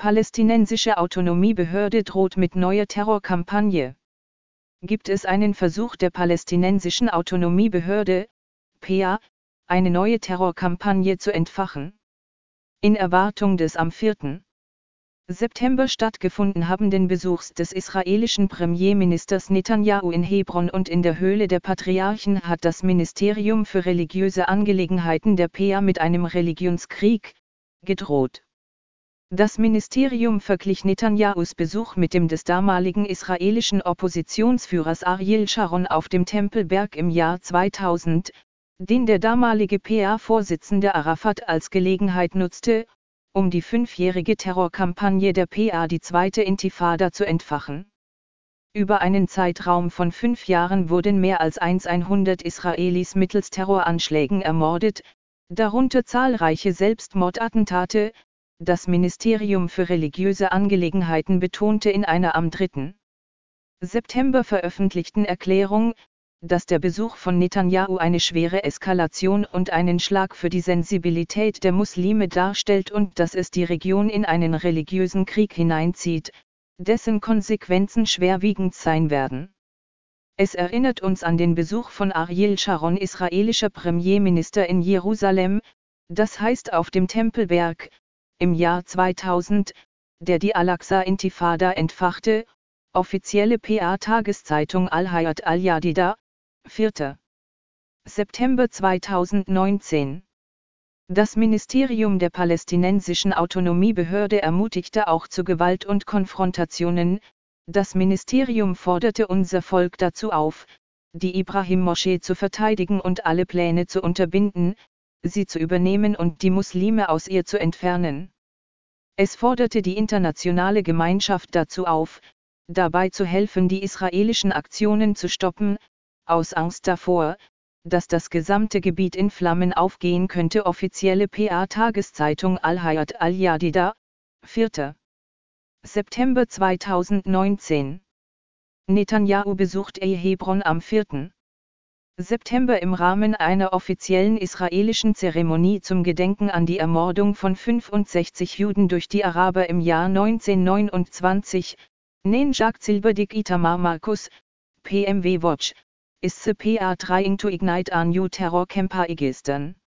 Palästinensische Autonomiebehörde droht mit neuer Terrorkampagne. Gibt es einen Versuch der Palästinensischen Autonomiebehörde, PA, eine neue Terrorkampagne zu entfachen? In Erwartung des am 4. September stattgefunden habenden Besuchs des israelischen Premierministers Netanyahu in Hebron und in der Höhle der Patriarchen hat das Ministerium für religiöse Angelegenheiten der PA mit einem Religionskrieg gedroht. Das Ministerium verglich Netanyahus Besuch mit dem des damaligen israelischen Oppositionsführers Ariel Sharon auf dem Tempelberg im Jahr 2000, den der damalige PA-Vorsitzende Arafat als Gelegenheit nutzte, um die 5-jährige Terrorkampagne der PA, die zweite Intifada, zu entfachen. Über einen Zeitraum von 5 Jahren wurden mehr als 100 Israelis mittels Terroranschlägen ermordet, darunter zahlreiche Selbstmordattentate. Das Ministerium für religiöse Angelegenheiten betonte in einer am 3. September veröffentlichten Erklärung, dass der Besuch von Netanyahu eine schwere Eskalation und einen Schlag für die Sensibilität der Muslime darstellt und dass es die Region in einen religiösen Krieg hineinzieht, dessen Konsequenzen schwerwiegend sein werden. Es erinnert uns an den Besuch von Ariel Sharon, israelischer Premierminister, in Jerusalem, das heißt auf dem Tempelberg, im Jahr 2000, der die Al-Aqsa-Intifada entfachte. Offizielle PA-Tageszeitung Al-Hayat Al-Jadida, 4. September 2019. Das Ministerium der Palästinensischen Autonomiebehörde ermutigte auch zu Gewalt und Konfrontationen. Das Ministerium forderte unser Volk dazu auf, die Ibrahim-Moschee zu verteidigen und alle Pläne zu unterbinden, sie zu übernehmen und die Muslime aus ihr zu entfernen. Es forderte die internationale Gemeinschaft dazu auf, dabei zu helfen, die israelischen Aktionen zu stoppen, aus Angst davor, dass das gesamte Gebiet in Flammen aufgehen könnte. Offizielle PA-Tageszeitung Al-Hayat Al-Jadida, 4. September 2019. Netanyahu besucht Hebron am 4. September im Rahmen einer offiziellen israelischen Zeremonie zum Gedenken an die Ermordung von 65 Juden durch die Araber im Jahr 1929, nen Jacques Silberdick Itamar Marcus, PMW Watch, is the PA trying to ignite a new terror campaign?